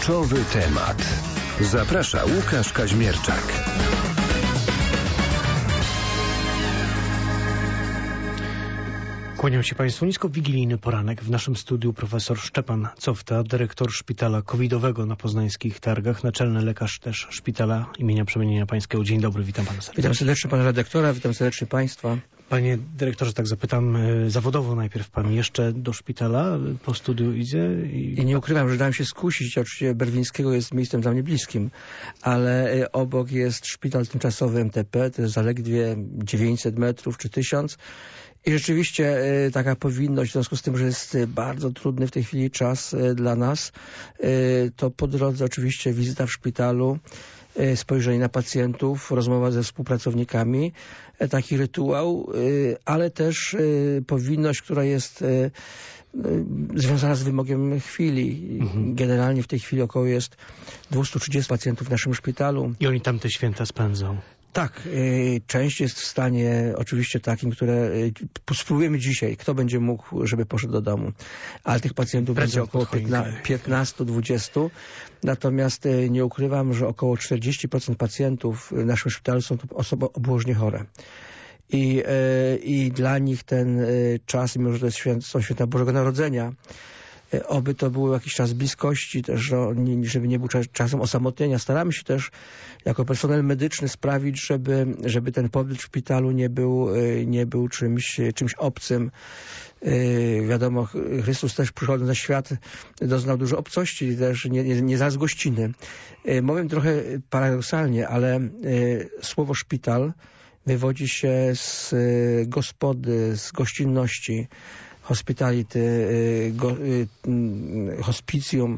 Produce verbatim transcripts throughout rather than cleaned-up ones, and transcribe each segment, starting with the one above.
Kluczowy temat. Zaprasza Łukasz Kaźmierczak. Kłaniam się Państwu nisko. Wigilijny poranek. W naszym studiu profesor Szczepan Cofta, dyrektor szpitala covidowego na poznańskich targach, naczelny lekarz też szpitala imienia Przemienienia Pańskiego. Dzień dobry, witam Pana serdecznie. Witam serdecznie Pana redaktora, witam serdecznie Państwa. Panie dyrektorze, tak zapytam zawodowo najpierw. Pan jeszcze do szpitala po studiu idzie? I, I nie ukrywam, że dałem się skusić. Oczywiście Berwińskiego jest miejscem dla mnie bliskim, ale obok jest szpital tymczasowy M T P, to jest zaledwie dziewięćset metrów czy tysiąc. I rzeczywiście taka powinność, w związku z tym, że jest bardzo trudny w tej chwili czas dla nas, to po drodze oczywiście wizyta w szpitalu, spojrzenie na pacjentów, rozmowa ze współpracownikami, taki rytuał, ale też powinność, która jest związana z wymogiem chwili. Mhm. Generalnie w tej chwili około jest dwieście trzydzieści pacjentów w naszym szpitalu. I oni tam te święta spędzą. Tak, y, część jest w stanie oczywiście takim, które y, spróbujemy dzisiaj, kto będzie mógł, żeby poszedł do domu, ale tych pacjentów Prezent będzie około piętnaście do dwudziestu, natomiast y, nie ukrywam, że około czterdzieści procent pacjentów w naszym szpitalu są to osoby obłożnie chore. I, y, i dla nich ten y, czas, mimo że to jest święta, są święta Bożego Narodzenia, oby to był jakiś czas bliskości, też, żeby nie był czasem osamotnienia. Staramy się też jako personel medyczny sprawić, żeby, żeby ten pobyt w szpitalu nie był, nie był czymś, czymś obcym. Yy, wiadomo, Chrystus też przychodząc na świat doznał dużo obcości, też nie, nie, nie zaraz gościny. Yy, mówię trochę paradoksalnie, ale yy, słowo szpital wywodzi się z yy, gospody, z gościnności, hospitality, go, hospicjum.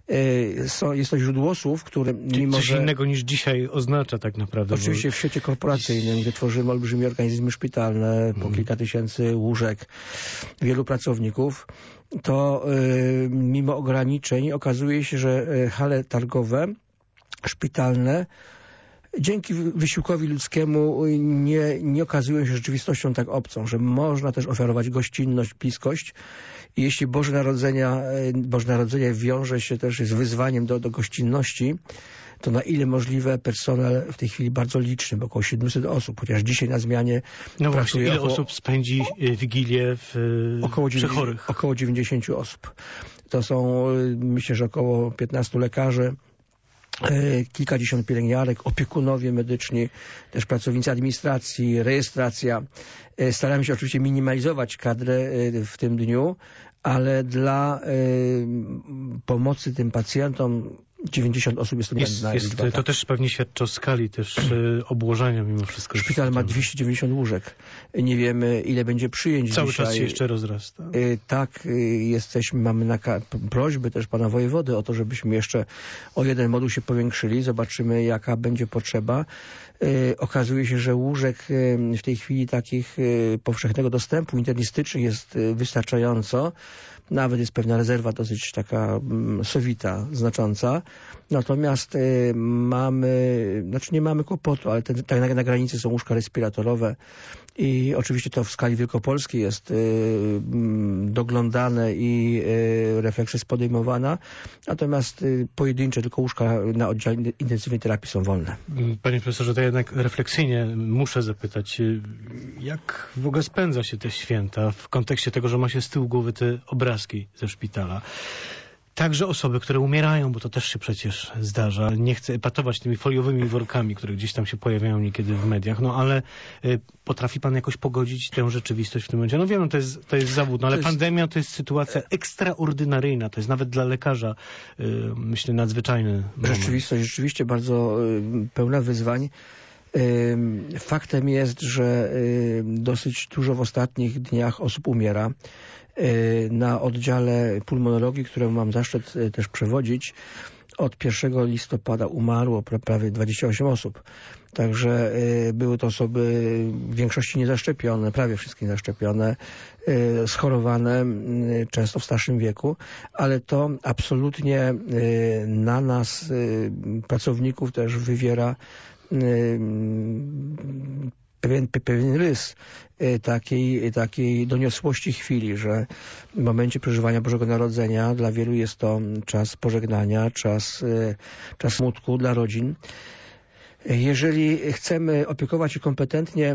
Jest to źródło słów, które mimo Coś że... innego niż dzisiaj oznacza tak naprawdę. Oczywiście bo... w świecie korporacyjnym, gdzie tworzymy olbrzymie organizmy szpitalne, po hmm. kilka tysięcy łóżek, wielu pracowników, to y, mimo ograniczeń okazuje się, że hale targowe, szpitalne, dzięki wysiłkowi ludzkiemu nie, nie okazują się rzeczywistością tak obcą, że można też oferować gościnność, bliskość. I jeśli Boże Narodzenia, Boże Narodzenie wiąże się też z wyzwaniem do, do gościnności, to na ile możliwe personel w tej chwili bardzo liczny, bo około siedemset osób, chociaż dzisiaj na zmianie No właśnie, ile około, osób spędzi Wigilię w około przy chorych? Około dziewięćdziesiąt osób. To są, myślę, że około piętnastu lekarzy, kilkadziesiąt pielęgniarek, opiekunowie medyczni, też pracownicy administracji, rejestracja. Staramy się oczywiście minimalizować kadrę w tym dniu, ale dla y, pomocy tym pacjentom dziewięćdziesiąt osób jest to jest, jest, liczba, To tak. też pewnie świadczy o skali też y, obłożenia mimo wszystko. Szpital ma dwieście dziewięćdziesiąt łóżek. Nie wiemy, ile będzie przyjęć Cały dzisiaj. czas się jeszcze rozrasta. Y, tak, y, jesteśmy, mamy na prośby też pana wojewody o to, żebyśmy jeszcze o jeden moduł się powiększyli. Zobaczymy, jaka będzie potrzeba. Y, okazuje się, że łóżek y, w tej chwili takich y, powszechnego dostępu internistycznych jest y, wystarczająco. Nawet jest pewna rezerwa dosyć taka mm, sowita, znacząca. Natomiast y, mamy, znaczy nie mamy kłopotu, ale ten, tak na, na granicy są łóżka respiratorowe i oczywiście to w skali wielkopolskiej jest y, y, doglądane i y, refleksja jest podejmowana. Natomiast y, pojedyncze tylko łóżka na oddziale intensywnej terapii są wolne. Panie profesorze, to jednak refleksyjnie muszę zapytać, jak w ogóle spędza się te święta w kontekście tego, że ma się z tyłu głowy te obrazki ze szpitala? Także osoby, które umierają, bo to też się przecież zdarza. Nie chcę epatować tymi foliowymi workami, które gdzieś tam się pojawiają niekiedy w mediach, no ale y, potrafi pan jakoś pogodzić tę rzeczywistość w tym momencie? No wiem, to jest, to jest zawód, no, ale to jest... pandemia to jest sytuacja ekstraordynaryjna, to jest nawet dla lekarza, y, myślę, nadzwyczajny moment. Rzeczywistość rzeczywiście bardzo y, pełna wyzwań. Y, faktem jest, że y, dosyć dużo w ostatnich dniach osób umiera. Na oddziale pulmonologii, któremu mam zaszczyt też przewodzić, od pierwszego listopada umarło prawie dwadzieścia osiem osób. Także były to osoby w większości niezaszczepione, prawie wszystkie niezaszczepione, schorowane, często w starszym wieku, ale to absolutnie na nas, pracowników, też wywiera pewien, pewien rys takiej, takiej doniosłości chwili, że w momencie przeżywania Bożego Narodzenia dla wielu jest to czas pożegnania, czas, czas smutku dla rodzin. Jeżeli chcemy opiekować się kompetentnie,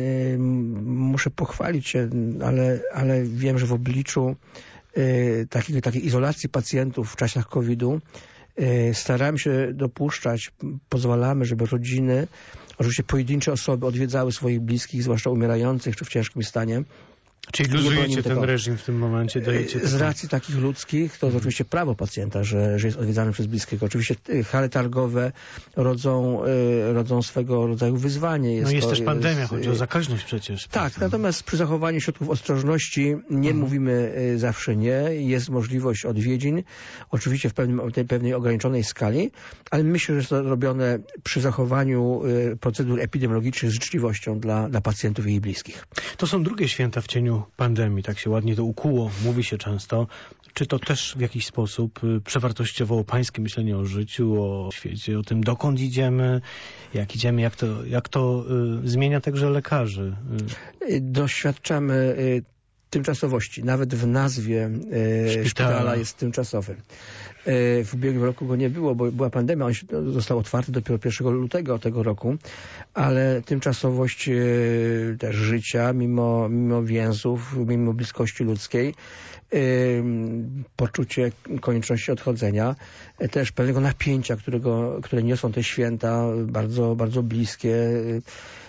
muszę pochwalić się, ale, ale wiem, że w obliczu takiej, takiej izolacji pacjentów w czasach kowida staramy się dopuszczać, pozwalamy, żeby rodziny, oczywiście pojedyncze osoby odwiedzały swoich bliskich, zwłaszcza umierających czy w ciężkim stanie. Czyli luzujecie ten reżim w tym momencie? Dajecie z racji takich ludzkich, to jest oczywiście prawo pacjenta, że, że jest odwiedzany przez bliskiego. Oczywiście hale targowe rodzą, rodzą swego rodzaju wyzwanie. Jest no jest to, też pandemia, jest, chodzi o zakaźność przecież. Tak, natomiast przy zachowaniu środków ostrożności nie mhm. mówimy zawsze nie. Jest możliwość odwiedzin, oczywiście w pewnym, tej pewnej ograniczonej skali, ale myślę, że jest to robione przy zachowaniu procedur epidemiologicznych z życzliwością dla, dla pacjentów i ich bliskich. To są drugie święta w cieniu pandemii, tak się ładnie to ukuło, mówi się często. Czy to też w jakiś sposób przewartościowało pańskie myślenie o życiu, o świecie, o tym, dokąd idziemy, jak idziemy, jak to, jak to y, zmienia także lekarzy? Doświadczamy y, tymczasowości. Nawet w nazwie y, szpitala. szpitala jest tymczasowy. Y, w ubiegłym roku go nie było, bo była pandemia. On się, został otwarty dopiero pierwszego lutego tego roku, ale tymczasowość y, też życia, mimo, mimo więzów, mimo bliskości ludzkiej, y, poczucie konieczności odchodzenia, y, też pewnego napięcia, którego, które niosą te święta, bardzo, bardzo bliskie, y,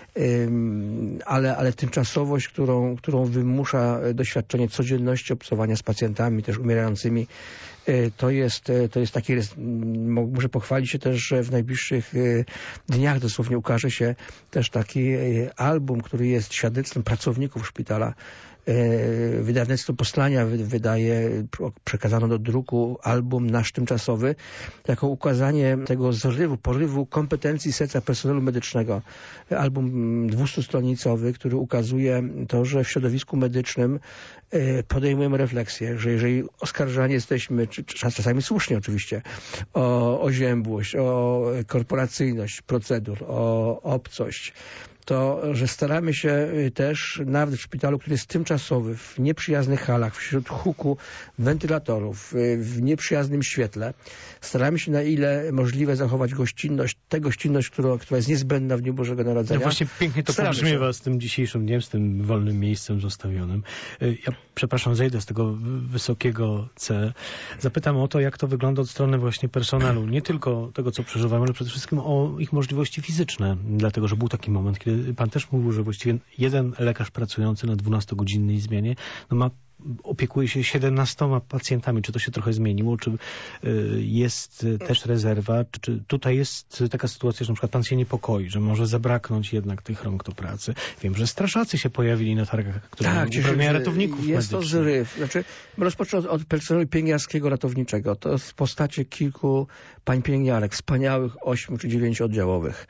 Ale, ale tymczasowość, którą, którą wymusza doświadczenie codzienności obcowania z pacjentami, też umierającymi, to jest, to jest taki, muszę pochwalić się też, że w najbliższych dniach dosłownie ukaże się też taki album, który jest świadectwem pracowników szpitala. Wydawnictwo Posłania wydaje, przekazano do druku album Nasz Tymczasowy, jako ukazanie tego zrywu, porywu kompetencji serca personelu medycznego. Album dwustustronicowy, który ukazuje to, że w środowisku medycznym podejmujemy refleksję, że jeżeli oskarżani jesteśmy, czy czasami słusznie oczywiście, o oziębłość, o korporacyjność procedur, o obcość, to, że staramy się też, nawet w szpitalu, który jest tymczasowy, w nieprzyjaznych halach, wśród huku wentylatorów, w nieprzyjaznym świetle, staramy się na ile możliwe zachować gościnność, tę gościnność, która, która jest niezbędna w Dniu Bożego Narodzenia. No właśnie pięknie to pobrzmiewa z tym dzisiejszym dniem, z tym wolnym miejscem zostawionym. Ja, przepraszam, zejdę z tego wysokiego C. Zapytam o to, jak to wygląda od strony właśnie personelu. Nie tylko tego, co przeżywamy, ale przede wszystkim o ich możliwości fizyczne. Dlatego, że był taki moment, kiedy pan też mówił, że właściwie jeden lekarz pracujący na dwunastogodzinnej zmianie no ma, opiekuje się siedemnastoma pacjentami. Czy to się trochę zmieniło? Czy y, jest też rezerwa? Czy, czy tutaj jest taka sytuacja, że na przykład pan się niepokoi, że może zabraknąć jednak tych rąk do pracy? Wiem, że strażacy się pojawili na targach, które tak, uprawniają ratowników jest medycznych. To zryw. Znaczy, rozpocznę od, od personelu pielęgniarskiego ratowniczego. To jest w postaci kilku pań pielęgniarek, wspaniałych ośmiu czy dziewięciu oddziałowych.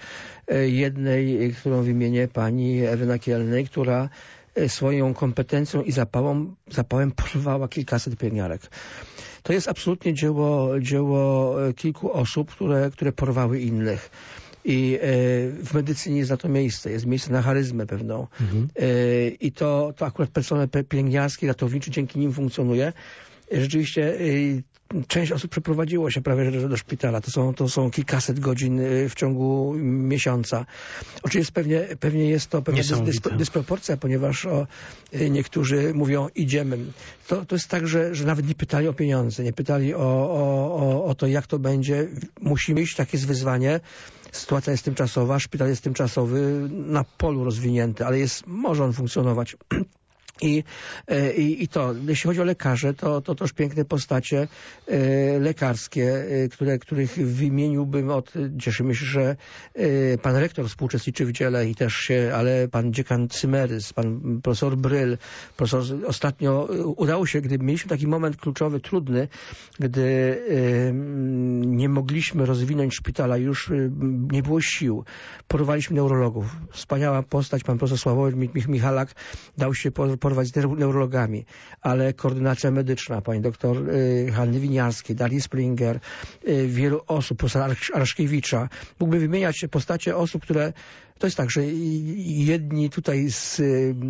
Jednej, którą wymienię, pani Ewy Nakielnej, która swoją kompetencją i zapałem, zapałem porwała kilkaset pielęgniarek. To jest absolutnie dzieło, dzieło kilku osób, które, które porwały innych. I e, w medycynie jest na to miejsce, jest miejsce na charyzmę pewną. Mhm. E, I to, to akurat personel pielęgniarski, ratowniczy dzięki nim funkcjonuje. Rzeczywiście e, część osób przeprowadziło się prawie do, do szpitala. To są, to są kilkaset godzin w ciągu miesiąca. Oczywiście pewnie, pewnie jest to pewna dys, dysproporcja, ponieważ o, niektórzy mówią idziemy. To, to jest tak, że, że nawet nie pytali o pieniądze, nie pytali o, o, o, o to, jak to będzie. Musimy iść, takie jest wyzwanie. Sytuacja jest tymczasowa, szpital jest tymczasowy, na polu rozwinięty, ale jest, może on funkcjonować. I, i, I to, jeśli chodzi o lekarzy, to, to też piękne postacie e, lekarskie, e, które, których wymieniłbym od, cieszymy się, że e, pan rektor współuczestniczy w dziele i też się, ale pan dziekan Cymerys, pan profesor Bryl, profesor, ostatnio udało się, gdy mieliśmy taki moment kluczowy, trudny, gdy e, nie mogliśmy rozwinąć szpitala, już e, nie było sił, porwaliśmy neurologów. Wspaniała postać, pan profesor Sławomir Michalak dał się po, po porwać z neurologami, ale koordynacja medyczna, pani doktor Hanny Winiarskiej, Darii Springer, wielu osób, profesora Araszkiewicza. Mógłby wymieniać postacie osób, które... To jest tak, że jedni tutaj z,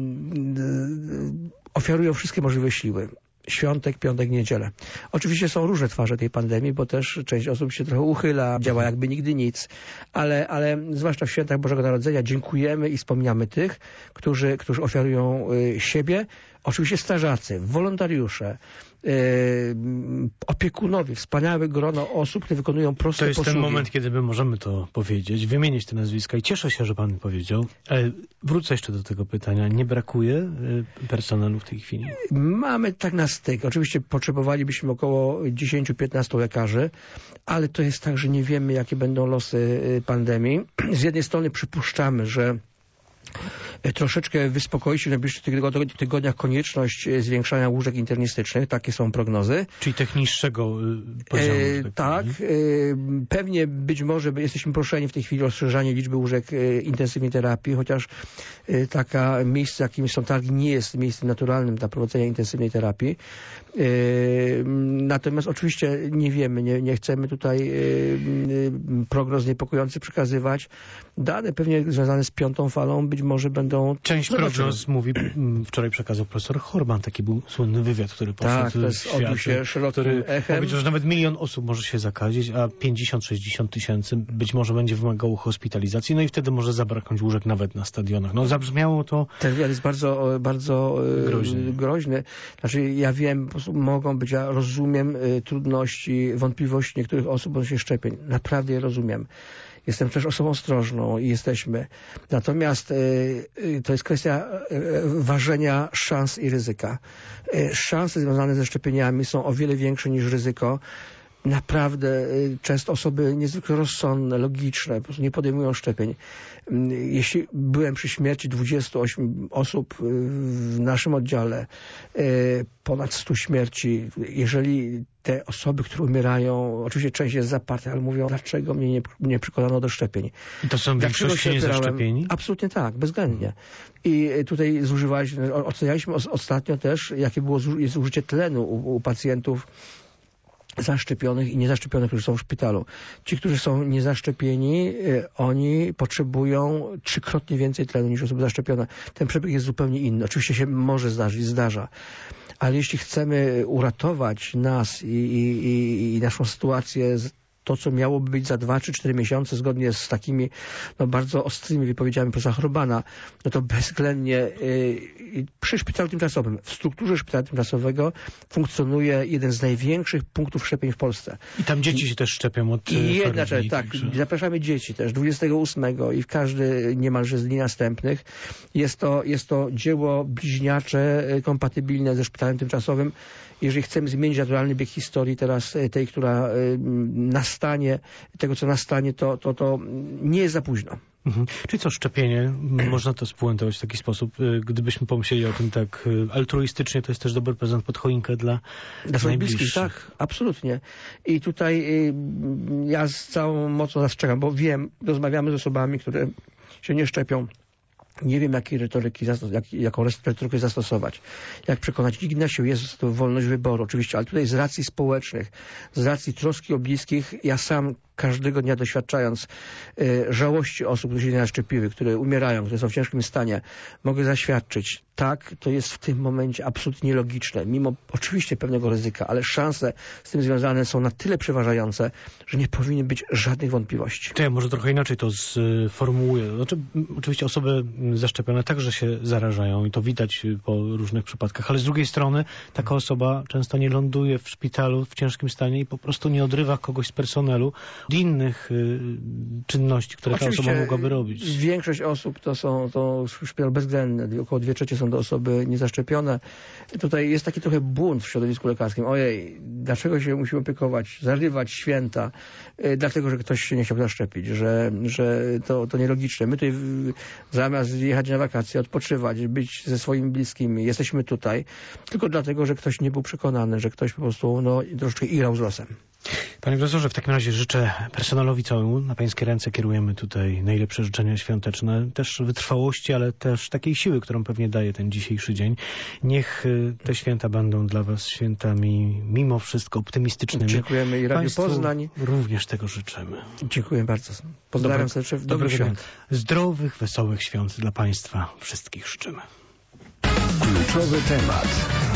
ofiarują wszystkie możliwe siły. Świątek, piątek, niedzielę. Oczywiście są różne twarze tej pandemii, bo też część osób się trochę uchyla, działa jakby nigdy nic, ale, ale zwłaszcza w świętach Bożego Narodzenia dziękujemy i wspominamy tych, którzy, którzy ofiarują siebie. Oczywiście strażacy, wolontariusze, yy, opiekunowie, wspaniałe grono osób, które wykonują proste To jest posługi. ten moment, kiedy my możemy to powiedzieć, wymienić te nazwiska i cieszę się, że pan powiedział. Ale wrócę jeszcze do tego pytania. Nie brakuje personelu w tej chwili? Mamy tak na styk. Oczywiście potrzebowalibyśmy około dziesięć do piętnastu lekarzy, ale to jest tak, że nie wiemy, jakie będą losy pandemii. Z jednej strony przypuszczamy, że troszeczkę wyspokoi się w najbliższych tygodniach konieczność zwiększania łóżek internistycznych. Takie są prognozy. Czyli tych niższego poziomu. E, tak. tak e, pewnie być może jesteśmy proszeni w tej chwili o rozszerzanie liczby łóżek e, intensywnej terapii, chociaż e, taka miejsce, jakim są targi, nie jest miejscem naturalnym dla prowadzenia intensywnej terapii. E, natomiast oczywiście nie wiemy, nie, nie chcemy tutaj e, prognoz niepokojących przekazywać. Dane pewnie związane z piątą falą być może będą... Część prognoz mówi, wczoraj przekazał profesor Horban, taki był słynny wywiad, który poszedł tak, to jest, w świat, się szerokim który echem. powiedział, że nawet milion osób może się zakazić, a pięćdziesiąt sześćdziesiąt tysięcy być może będzie wymagało hospitalizacji, no i wtedy może zabraknąć łóżek nawet na stadionach. No zabrzmiało to... Ten wywiad jest bardzo, bardzo groźny. groźny. Znaczy ja wiem, po prostu mogą być, ja rozumiem trudności, wątpliwości niektórych osób odnośnie szczepień. Naprawdę je rozumiem. Jestem też osobą ostrożną i jesteśmy. Natomiast y, to jest kwestia y, ważenia szans i ryzyka. Y, szanse związane ze szczepieniami są o wiele większe niż ryzyko. Naprawdę y, często osoby niezwykle rozsądne, logiczne, po prostu nie podejmują szczepień. Y, jeśli byłem przy śmierci dwudziestu ośmiu osób y, w naszym oddziale, y, ponad stu śmierci, jeżeli te osoby, które umierają, oczywiście część jest zaparta, ale mówią, dlaczego mnie nie, nie przekonano do szczepień. I to są większości niezaszczepieni? Absolutnie tak, bezwzględnie. I tutaj zużywaliśmy, ocenialiśmy ostatnio też, jakie było jest użycie tlenu u, u pacjentów zaszczepionych i niezaszczepionych, którzy są w szpitalu. Ci, którzy są niezaszczepieni, oni potrzebują trzykrotnie więcej tlenu niż osoby zaszczepione. Ten przebieg jest zupełnie inny. Oczywiście się może zdarzyć, zdarza. Ale jeśli chcemy uratować nas i, i, i naszą sytuację, to co miałoby być za dwa czy cztery miesiące, zgodnie z takimi no, bardzo ostrymi wypowiedziami profesora Horbana, no to bezwzględnie yy, przy szpitalu tymczasowym, w strukturze szpitala tymczasowego funkcjonuje jeden z największych punktów szczepień w Polsce. I tam dzieci się też szczepią od I jedna rzecz, tak, także. Zapraszamy dzieci też dwudziestego ósmego i w każdy niemalże z dni następnych. Jest to, jest to dzieło bliźniacze, kompatybilne ze szpitalem tymczasowym. Jeżeli chcemy zmienić naturalny bieg historii teraz tej, która nastanie, tego co nastanie, to, to, to nie jest za późno. Mhm. Czyli co, szczepienie, można to spuentować w taki sposób, gdybyśmy pomyśleli o tym tak altruistycznie, to jest też dobry prezent pod choinkę dla, dla swoich bliskich. Tak, absolutnie. I tutaj ja z całą mocą zastrzegam, bo wiem, rozmawiamy z osobami, które się nie szczepią. Nie wiem, jakiej retoryki, jak, jaką retorykę zastosować. Jak przekonać. Nikt na siłę, jest to wolność wyboru oczywiście, ale tutaj z racji społecznych, z racji troski o bliskich, ja sam każdego dnia doświadczając y, żałości osób, które się nie zaszczepiły, które umierają, które są w ciężkim stanie, mogę zaświadczyć, tak, to jest w tym momencie absolutnie nielogiczne, mimo oczywiście pewnego ryzyka, ale szanse z tym związane są na tyle przeważające, że nie powinny być żadnych wątpliwości. To ja może trochę inaczej to sformułuję. Znaczy, oczywiście osoby zaszczepione także się zarażają i to widać po różnych przypadkach, ale z drugiej strony taka osoba często nie ląduje w szpitalu w ciężkim stanie i po prostu nie odrywa kogoś z personelu od innych y, czynności, które oczywiście ta osoba mogłaby robić. Większość osób to są to szpital bezwzględny, około dwie trzecie są to osoby niezaszczepione. Tutaj jest taki trochę bunt w środowisku lekarskim. Ojej, dlaczego się musimy opiekować, zarywać święta, y, dlatego, że ktoś się nie chciał zaszczepić, że, że to, to nielogiczne. My tutaj w, zamiast jechać na wakacje, odpoczywać, być ze swoimi bliskimi, jesteśmy tutaj tylko dlatego, że ktoś nie był przekonany, że ktoś po prostu no, troszeczkę igrał z losem. Panie profesorze, w takim razie życzę personelowi całemu, na pańskie ręce kierujemy tutaj najlepsze życzenia świąteczne, też wytrwałości, ale też takiej siły, którą pewnie daje ten dzisiejszy dzień. Niech te święta będą dla was świętami mimo wszystko optymistycznymi. Dziękujemy i Radiu Państwu Poznań. również tego życzymy. Dziękuję bardzo. Pozdrawiam serdecznie. Dobrych świąt. Zdrowych, wesołych świąt dla państwa wszystkich życzymy. Kluczowy temat.